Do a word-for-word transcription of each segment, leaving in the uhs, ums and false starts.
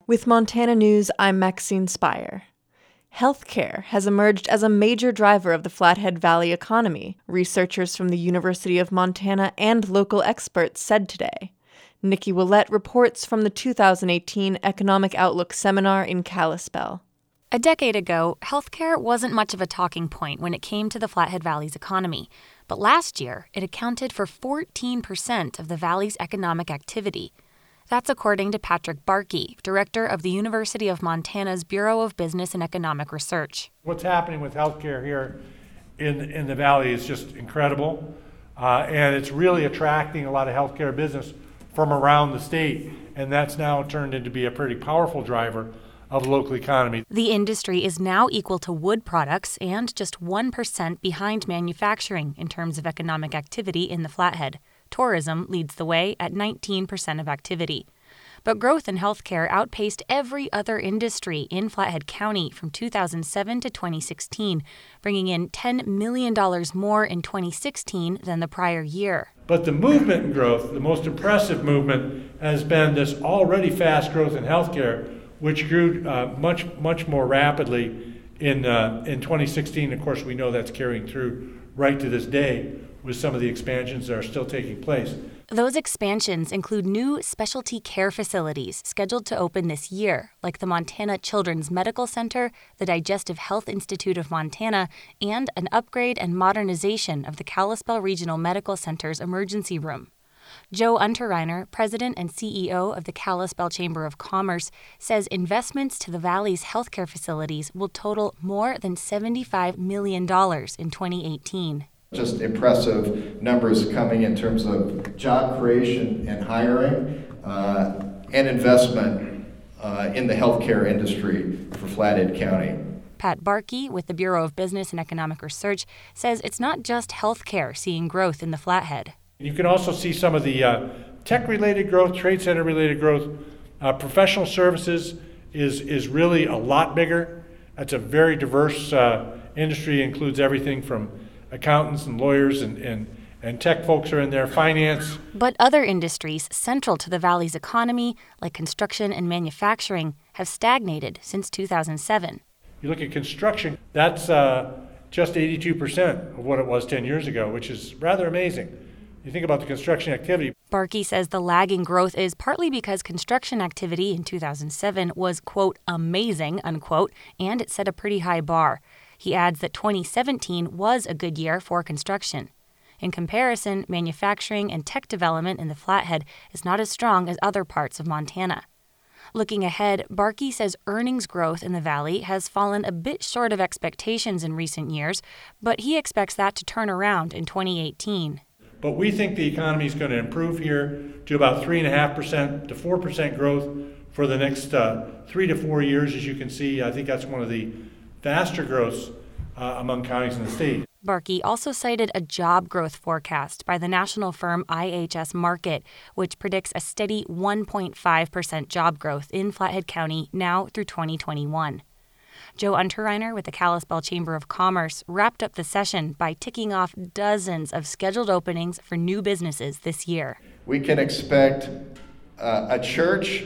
With Montana News, I'm Maxine Spire. Healthcare has emerged as a major driver of the Flathead Valley economy, researchers from the University of Montana and local experts said today. Nikki Willett reports from the two thousand eighteen Economic Outlook Seminar in Kalispell. A decade ago, healthcare wasn't much of a talking point when it came to the Flathead Valley's economy. But last year, it accounted for fourteen percent of the valley's economic activity. That's according to Patrick Barkey, director of the University of Montana's Bureau of Business and Economic Research. What's happening with healthcare here in, in the valley is just incredible, uh, and it's really attracting a lot of healthcare business from around the state, and that's now turned into be a pretty powerful driver of the local economy. The industry is now equal to wood products and just one percent behind manufacturing in terms of economic activity in the Flathead. Tourism leads the way at nineteen percent of activity. But growth in healthcare outpaced every other industry in Flathead County from two thousand seven to twenty sixteen, bringing in ten million dollars more in twenty sixteen than the prior year. But the movement in growth, the most impressive movement, has been this already fast growth in healthcare, which grew uh, much, much more rapidly in uh, in twenty sixteen. Of course, we know that's carrying through right to this day with some of the expansions that are still taking place. Those expansions include new specialty care facilities scheduled to open this year, like the Montana Children's Medical Center, the Digestive Health Institute of Montana, and an upgrade and modernization of the Kalispell Regional Medical Center's emergency room. Joe Unterreiner, president and C E O of the Kalispell Chamber of Commerce, says investments to the valley's healthcare facilities will total more than seventy-five million dollars in twenty eighteen. Just impressive numbers coming in terms of job creation and hiring uh, and investment uh, in the healthcare industry for Flathead County. Pat Barkey with the Bureau of Business and Economic Research says it's not just healthcare seeing growth in the Flathead. You can also see some of the uh, tech-related growth, trade center-related growth. Uh, professional services is is really a lot bigger. That's a very diverse uh, industry. It includes everything from accountants and lawyers and, and, and tech folks are in there, finance. But other industries central to the valley's economy, like construction and manufacturing, have stagnated since two thousand seven. You look at construction, that's uh, just eighty-two percent of what it was ten years ago, which is rather amazing. You think about the construction activity. Barkey says the lagging growth is partly because construction activity in two thousand seven was, quote, amazing, unquote, and it set a pretty high bar. He adds that twenty seventeen was a good year for construction. In comparison, manufacturing and tech development in the Flathead is not as strong as other parts of Montana. Looking ahead, Barkey says earnings growth in the valley has fallen a bit short of expectations in recent years, but he expects that to turn around in twenty eighteen. But we think the economy is going to improve here to about three point five percent to four percent growth for the next uh, three to four years. As you can see, I think that's one of the faster growths uh, among counties in the state. Barkey also cited a job growth forecast by the national firm I H S Markit, which predicts a steady one point five percent job growth in Flathead County now through twenty twenty-one. Joe Unterreiner with the Kalispell Chamber of Commerce wrapped up the session by ticking off dozens of scheduled openings for new businesses this year. We can expect uh, a church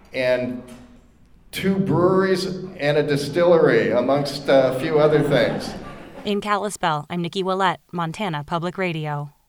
and two breweries and a distillery, amongst a few other things. In Kalispell, I'm Nikki Willett, Montana Public Radio.